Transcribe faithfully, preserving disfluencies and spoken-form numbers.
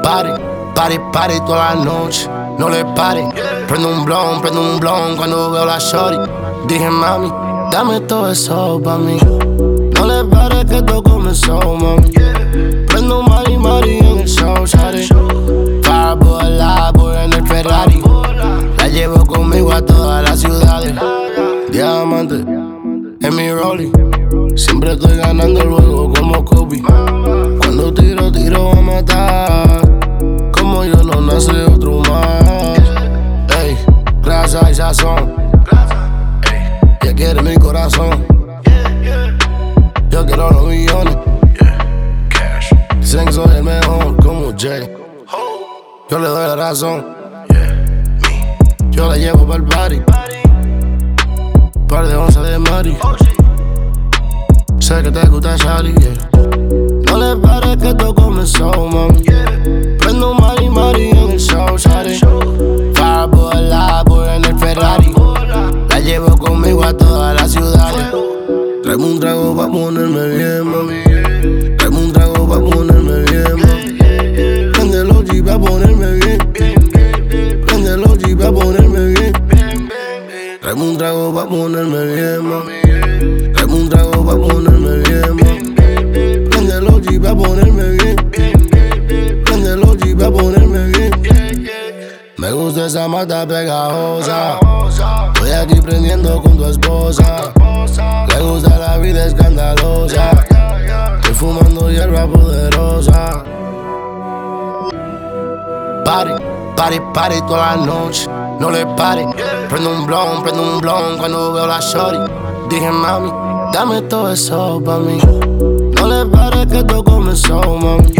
Party, party, party toda la noche, no le pare. Prendo un blon, prendo un blon cuando veo la shorty. Dije mami, dame todo eso pa' mí. No le pare que esto comenzó, mami. Prendo un mari, mari en el show, shawty. Para volar, voy en el Ferrari. La llevo conmigo a todas las ciudades. Diamante en mi rollie. Siempre estoy ganando el juego como Kobe. Cuando tiro, tiro a matar. Como yo no nace otro más. Ey, grasa y sazón. Ella quiere mi corazón. Yo quiero los millones. Dicen que soy el mejor como Jay. Yo le doy la razón. Yo la llevo pa'l party. Par de once de Mari. Sé que te gusta Shari, yeah. No le pares que esto comenzó, mami. Prendo un mari, mari en el show, shawty. Para volar, voy en el Ferrari. La llevo conmigo a todas las ciudades. Traeme un trago pa' ponerme bien, mami. Traeme un trago pa' ponerme bien, mami. Prende los G pa' ponerme bien. Prende los G pa' ponerme bien. Traeme un trago pa' ponerme bien, mami. Traeme un trago pa' ponerme bien, mami. Prende los G pa' ponerme bien. Prende los G pa' ponerme bien. Me gusta esa mata pegajosa. Estoy aquí prendiendo con tu esposa. Le gusta la vida escandalosa. Estoy fumando hierba poderosa. Party, party, party toda la noche, no le pare. Prendo un blon, prendo un blon cuando veo la shorty. Dije mami, dame todo eso pa' mí. No le pares que esto comenzó, mami.